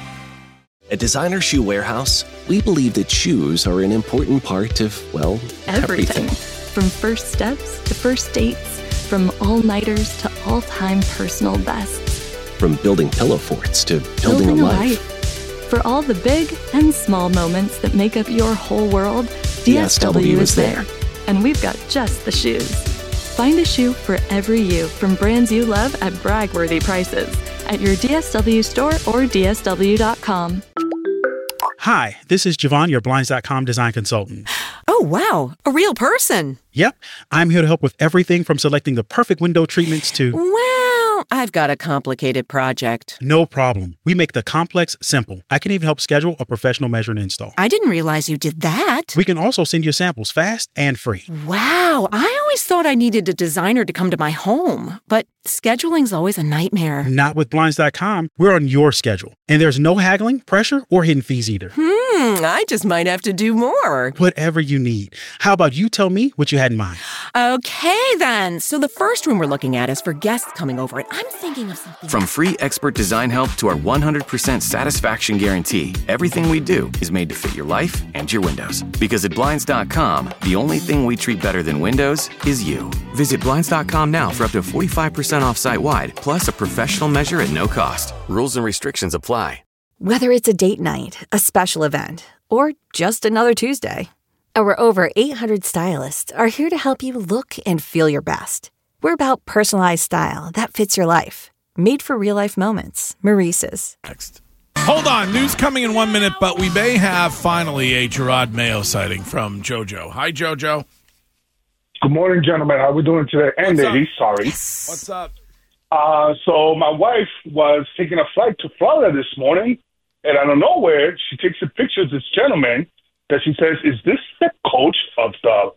At Designer Shoe Warehouse, we believe that shoes are an important part of, well, Everything. everything. From first steps to first dates, from all-nighters to all-time personal bests. From building pillow forts to building, a life. For all the big and small moments that make up your whole world, D S W is there. And we've got just the shoes. Find a shoe for every you from brands you love at brag-worthy prices at your D S W store or D S W dot com. Hi, this is Javon, your Blinds dot com design consultant. Oh, wow. A real person. Yep, I'm here to help with everything from selecting the perfect window treatments to... Well, I've got a complicated project. No problem. We make the complex simple. I can even help schedule a professional measure and install. I didn't realize you did that. We can also send you samples fast and free. Wow, I always thought I needed a designer to come to my home, but scheduling's always a nightmare. Not with Blinds dot com. We're on your schedule, and there's no haggling, pressure, or hidden fees either. Hmm, I just might have to do more. Whatever you need. How about you tell me what you had in mind? Okay, then. So the first room we're looking at is for guests coming over, and I'm thinking of something. From free expert design help to our one hundred percent satisfaction guarantee, everything we do is made to fit your life and your windows. Because at Blinds dot com, the only thing we treat better than windows is you. Visit Blinds dot com now for up to forty-five percent off site-wide, plus a professional measure at no cost. Rules and restrictions apply. Whether it's a date night, a special event, or just another Tuesday, our over eight hundred stylists are here to help you look and feel your best. We're about personalized style that fits your life. Made for real-life moments. Maurice's. Next. Hold on. News coming in one minute, but we may have finally a Gerard Mayo sighting from JoJo. Hi, JoJo. Good morning, gentlemen. How we doing today? And ladies, sorry. Yes. What's up? Uh, so my wife was taking a flight to Florida this morning, and out of nowhere, she takes a picture of this gentleman that she says, is this the coach of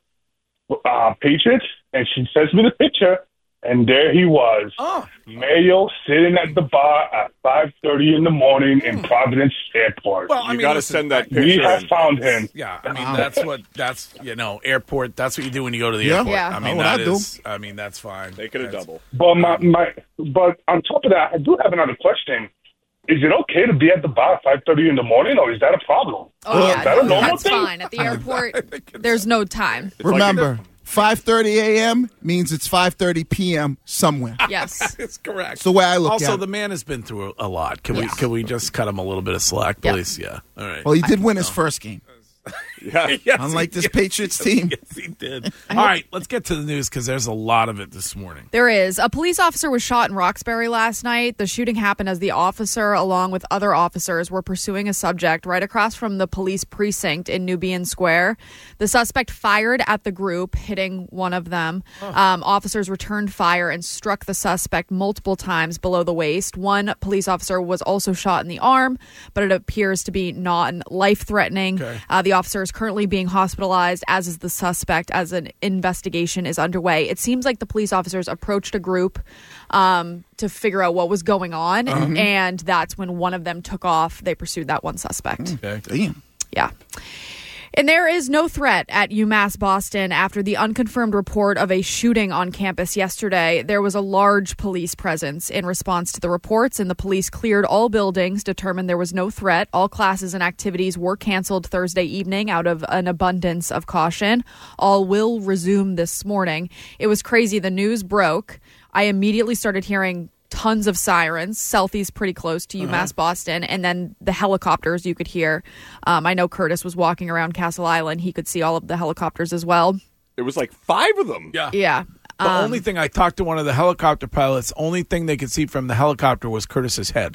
the uh, Patriots? And she sends me the picture, and there he was. Oh. Mayo sitting at the bar at five thirty in the morning in Providence Airport. Well, I you mean, got to listen, send that picture. We have in. found him. Yeah, I mean, that's what, that's, you know, airport, that's what you do when you go to the Yeah. airport. Yeah. I mean, Oh, that I do. is, I mean, that's fine. Make it a double. But my, my but on top of that, I do have another question. Is it okay to be at the bar at five thirty in the morning, or is that a problem? Oh, is yeah, that a normal that's thing? fine. At the airport, there's no time. Remember, five thirty a.m. means it's five thirty p.m. somewhere. Yes. That's correct. It's the way I look also, at it. the man has been through a lot. Can Yeah. we can we just cut him a little bit of slack, Yeah. please? Yeah. All right. Well, he did win his first game. Yeah. Yes, Unlike he this did. Patriots team. Yes, he did. All right, let's get to the news because there's a lot of it this morning. There is. A police officer was shot in Roxbury last night. The shooting happened as the officer, along with other officers, were pursuing a subject right across from the police precinct in Nubian Square. The suspect fired at the group, hitting one of them. Um, officers returned fire and struck the suspect multiple times below the waist. One police officer was also shot in the arm, but it appears to be not life-threatening. Okay. Uh, the officer is currently being hospitalized, as is the suspect, as an investigation is underway. It seems like the police officers approached a group um, to figure out what was going on, Uh-huh. and that's when one of them took off. They pursued that one suspect. Okay. Damn. Yeah. And there is no threat at UMass Boston after the unconfirmed report of a shooting on campus yesterday. There was a large police presence in response to the reports, and the police cleared all buildings, determined there was no threat. All classes and activities were canceled Thursday evening out of an abundance of caution. All will resume this morning. It was crazy. The news broke. I immediately started hearing tons of sirens. Southeast pretty close to UMass Uh-huh. Boston, and then the helicopters you could hear. Um, I know Curtis was walking around Castle Island. He could see all of the helicopters as well. It was like five of them. Yeah. Yeah. The Um, only thing I talked to one of the helicopter pilots, only thing they could see from the helicopter was Curtis's head.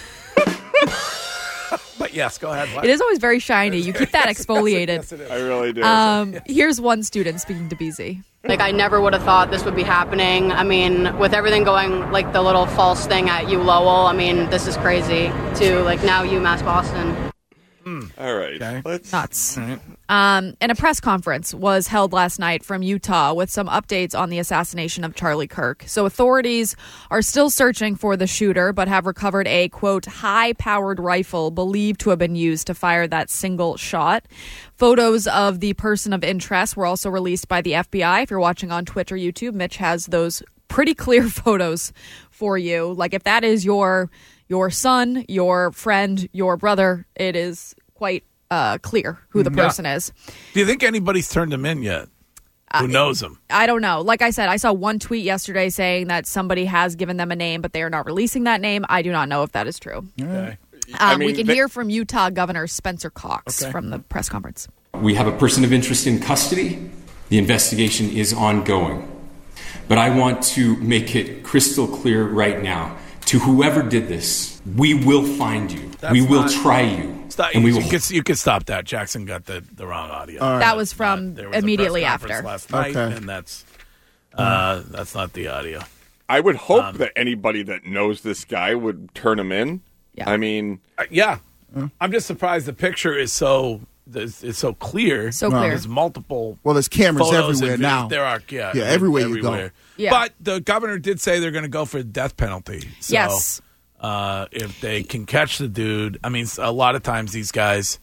But yes, go ahead. What? It is always very shiny. You keep that exfoliated. Yes, it is. I really do. Um, here's one student speaking to B Z. Like, I never would have thought this would be happening. I mean, with everything going, like, the little false thing at U Lowell, I mean, this is crazy, to, like, now UMass Boston. All right. Let's, Nuts. All right. Um, and a press conference was held last night from Utah with some updates on the assassination of Charlie Kirk. So authorities are still searching for the shooter, but have recovered a, quote, high-powered rifle believed to have been used to fire that single shot. Photos of the person of interest were also released by the F B I. If you're watching on Twitch or YouTube, Mitch has those pretty clear photos for you. Like, if that is your your son, your friend, your brother, it is quite uh, clear who the Yeah. person is. Do you think anybody's turned him in yet? Who knows him? I don't know. Like I said, I saw one tweet yesterday saying that somebody has given them a name, but they are not releasing that name. I do not know if that is true. Okay. Um, I mean, we can they- hear from Utah Governor Spencer Cox Okay. from the press conference. We have a person of interest in custody. The investigation is ongoing. But I want to make it crystal clear right now to whoever did this, we will find you. That's we will not- try you. Stop, and we you, will. could, you could stop that. Jackson got the, the wrong audio. All right. That was from There was a immediately press conference after. last night, Okay. and that's uh, that's not the audio. I would hope Um, that anybody that knows this guy would turn him in. Yeah. I mean, Uh, yeah, I'm just surprised the picture is so is, is so clear. So clear. There's multiple. Well, there's cameras photos everywhere and now. videos. There are, yeah, Yeah, everywhere you go. Yeah. But the governor did say they're going to go for the death penalty. So, Yes. Uh, if they can catch the dude, I mean, a lot of times these guys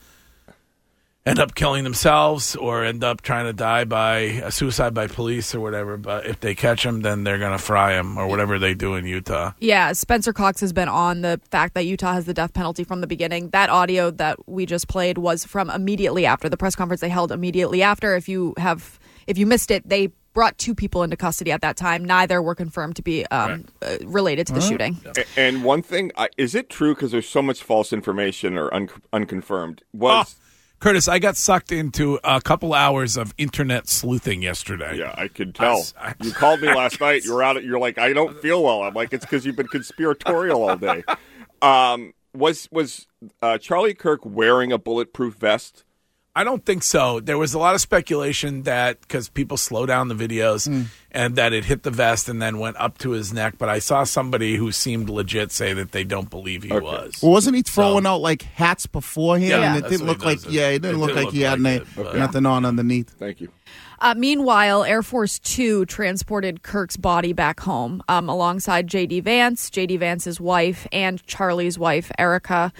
end up killing themselves or end up trying to die by a suicide by police or whatever. But if they catch him, then they're going to fry him or whatever they do in Utah. Yeah, Spencer Cox has been on the fact that Utah has the death penalty from the beginning. That audio that we just played was from immediately after the press conference they held immediately after. If you have, if you missed it, they brought two people into custody at that time. Neither were confirmed to be um, uh, related to the shooting. A- and one thing, I, is it true, because there's so much false information or un- unconfirmed, was... Oh, Curtis, I got sucked into a couple hours of internet sleuthing yesterday. Yeah, I could tell. I- I- you called me last night. You were out. You're like, I don't feel well. I'm like, it's because you've been conspiratorial all day. Um, was was uh, Charlie Kirk wearing a bulletproof vest? I don't think so. There was a lot of speculation that because people slow down the videos Mm. and that it hit the vest and then went up to his neck. But I saw somebody who seemed legit say that they don't believe he was. Well, wasn't he throwing out like hats beforehand? Yeah, and it that's didn't what look he like, does. yeah, it It didn't look did like look he had like na- it, but- nothing on underneath. Thank you. Uh, meanwhile, Air Force Two transported Kirk's body back home um, alongside J D. Vance, J D. Vance's wife, and Charlie's wife, Erica.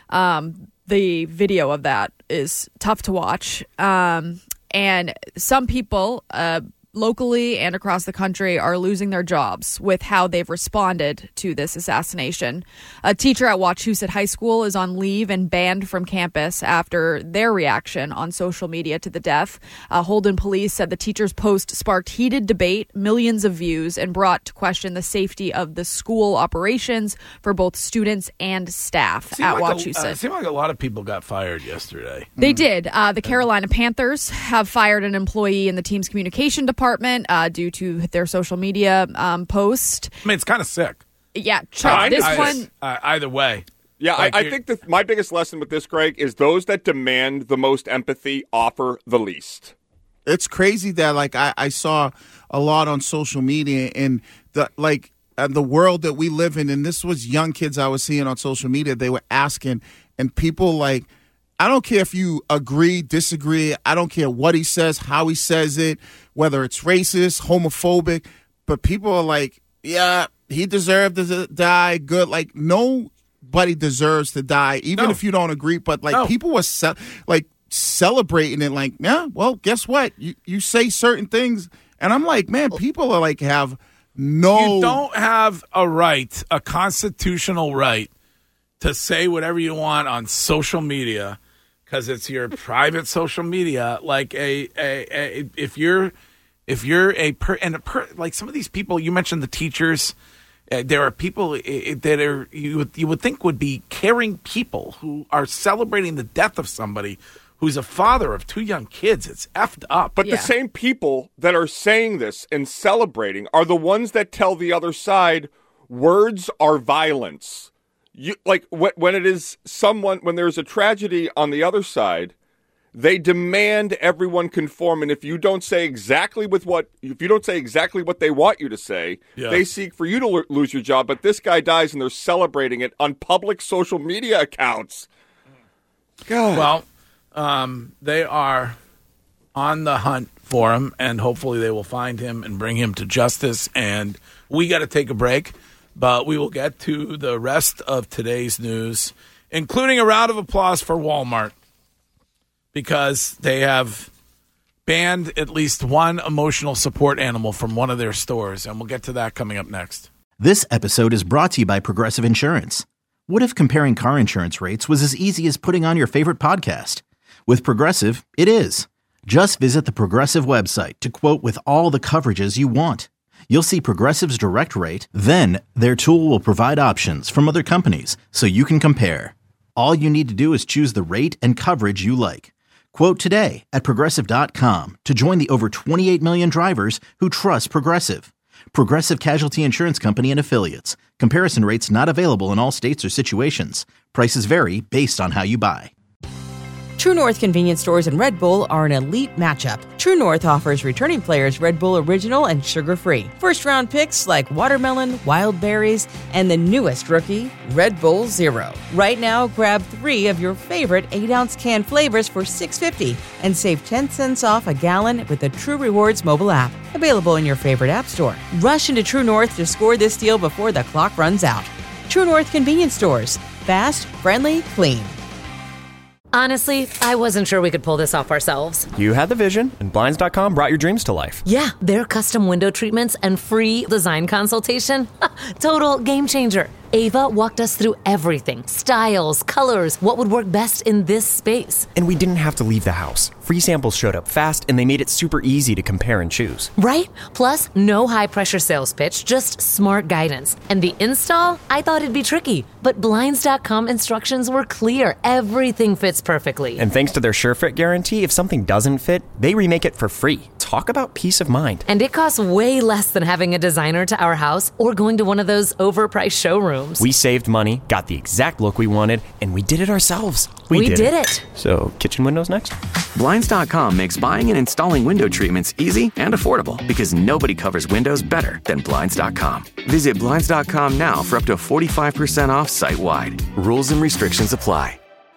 Um, the video of that is tough to watch. Um, and some people uh, locally and across the country are losing their jobs with how they've responded to this assassination. A teacher at Wachusett High School is on leave and banned from campus after their reaction on social media to the death. Uh, Holden police said the teacher's post sparked heated debate, millions of views, and brought to question the safety of the school operations for both students and staff Seemed at like a- Wachusett. uh, it seemed like a lot of people got fired yesterday. They did. Uh, the Carolina Panthers have fired an employee in the team's communication department uh, due to their social media um, post. I mean, it's kind of sick. Yeah, Chuck, this I- one. uh, either way. Yeah, Like I, I you're- think that my biggest lesson with this, Greg, is those that demand the most empathy offer the least. It's crazy that like I, I saw a lot on social media and the like uh, the world that we live in, and this was young kids I was seeing on social media. They were asking, and people like, I don't care if you agree, disagree. I don't care what he says, how he says it, whether it's racist, homophobic. But people are like, yeah, he deserved to die. Good. Like, nobody deserves to die, even No. if you don't agree. But, like, No. people were, ce- like, celebrating it. Like, yeah, well, guess what? You, you say certain things. And I'm like, man, people are, like, have no. You don't have a right, a constitutional right, to say whatever you want on social media because it's your private social media. Like a, a, a if you're if you're a per and a per, like some of these people you mentioned, the teachers. Uh, there are people uh, that are you would, you would think would be caring people who are celebrating the death of somebody who's a father of two young kids. It's effed up. But the same people that are saying this and celebrating are the ones that tell the other side words are violence. You like when when it is someone when there's a tragedy on the other side, they demand everyone conform, and if you don't say exactly with what if you don't say exactly what they want you to say, Yeah. they seek for you to lo- lose your job. But this guy dies, and they're celebrating it on public social media accounts. God. Well, um, they are on the hunt for him, and hopefully they will find him and bring him to justice. And we got to take a break, but we will get to the rest of today's news, including a round of applause for Walmart, because they have banned at least one emotional support animal from one of their stores, and we'll get to that coming up next. This episode is brought to you by Progressive Insurance. What if comparing car insurance rates was as easy as putting on your favorite podcast? With Progressive, it is. Just visit the Progressive website to quote with all the coverages you want. You'll see Progressive's direct rate, then their tool will provide options from other companies so you can compare. All you need to do is choose the rate and coverage you like. Quote today at Progressive dot com to join the over twenty-eight million drivers who trust Progressive. Progressive Casualty Insurance Company and Affiliates. Comparison rates not available in all states or situations. Prices vary based on how you buy. True North convenience stores and Red Bull are an elite matchup. True North offers returning players Red Bull Original and sugar-free. First-round picks like watermelon, wild berries, and the newest rookie, Red Bull Zero. Right now, grab three of your favorite eight-ounce can flavors for six dollars and fifty cents and save ten cents off a gallon with the True Rewards mobile app. Available in your favorite app store. Rush into True North to score this deal before the clock runs out. True North convenience stores. Fast, friendly, clean. Honestly, I wasn't sure we could pull this off ourselves. You had the vision, and Blinds dot com brought your dreams to life. Yeah, their custom window treatments and free design consultation. Total game changer. Ava walked us through everything. Styles, colors, what would work best in this space. And we didn't have to leave the house. Free samples showed up fast, and they made it super easy to compare and choose. Right? Plus, no high-pressure sales pitch, just smart guidance. And the install? I thought it'd be tricky. But Blinds dot com instructions were clear. Everything fits perfectly. And thanks to their SureFit guarantee, if something doesn't fit, they remake it for free. Talk about peace of mind. And it costs way less than having a designer to our house or going to one of those overpriced showrooms. We saved money, got the exact look we wanted, and we did it ourselves. We, we did, did it. it. So, kitchen windows next? Blinds dot com makes buying and installing window treatments easy and affordable because nobody covers windows better than Blinds dot com. Visit Blinds dot com now for up to forty-five percent off site-wide. Rules and restrictions apply.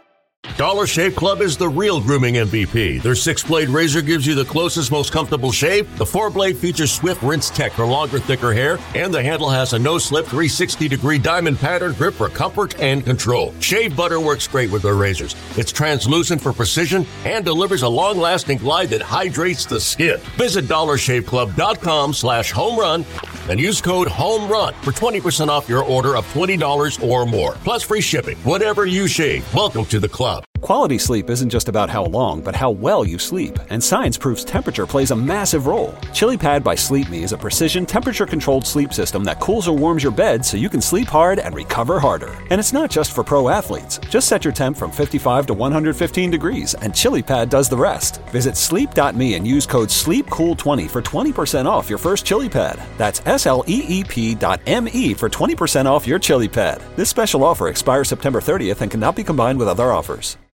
Dollar Shave Club is the real grooming M V P. Their six-blade razor gives you the closest, most comfortable shave. The four-blade features Swift Rinse Tech for longer, thicker hair. And the handle has a no-slip three hundred sixty degree diamond pattern grip for comfort and control. Shave butter works great with their razors. It's translucent for precision and delivers a long-lasting glide that hydrates the skin. Visit dollar shave club dot com slash home run and use code HOMERUN for twenty percent off your order of twenty dollars or more. Plus free shipping. Whatever you shave, welcome to the club. Quality sleep isn't just about how long, but how well you sleep. And science proves temperature plays a massive role. ChiliPad by Sleep Me is a precision, temperature-controlled sleep system that cools or warms your bed so you can sleep hard and recover harder. And it's not just for pro athletes. Just set your temp from fifty-five to one hundred fifteen degrees, and ChiliPad does the rest. Visit sleep dot me and use code sleep cool twenty for twenty percent off your first ChiliPad. That's S L E E P dot M E for twenty percent off your ChiliPad. This special offer expires September thirtieth and cannot be combined with other offers.